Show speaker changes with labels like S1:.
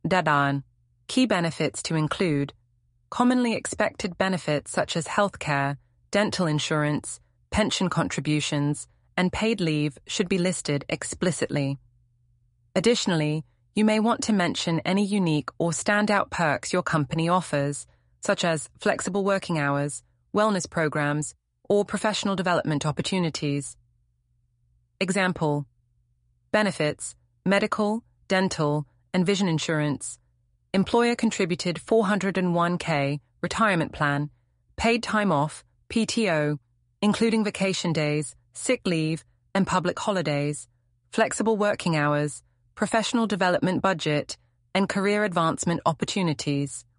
S1: Dadan. Key benefits to include commonly expected benefits such as healthcare, dental insurance, pension contributions, and paid leave should be listed explicitly. Additionally, you may want to mention any unique or standout perks your company offers, such as flexible working hours, wellness programs, or professional development opportunities. Example: benefits, medical, dental, and vision insurance. Employer contributed 401k, retirement plan, paid time off, PTO, including vacation days, sick leave, and public holidays, flexible working hours, professional development budget, and career advancement opportunities.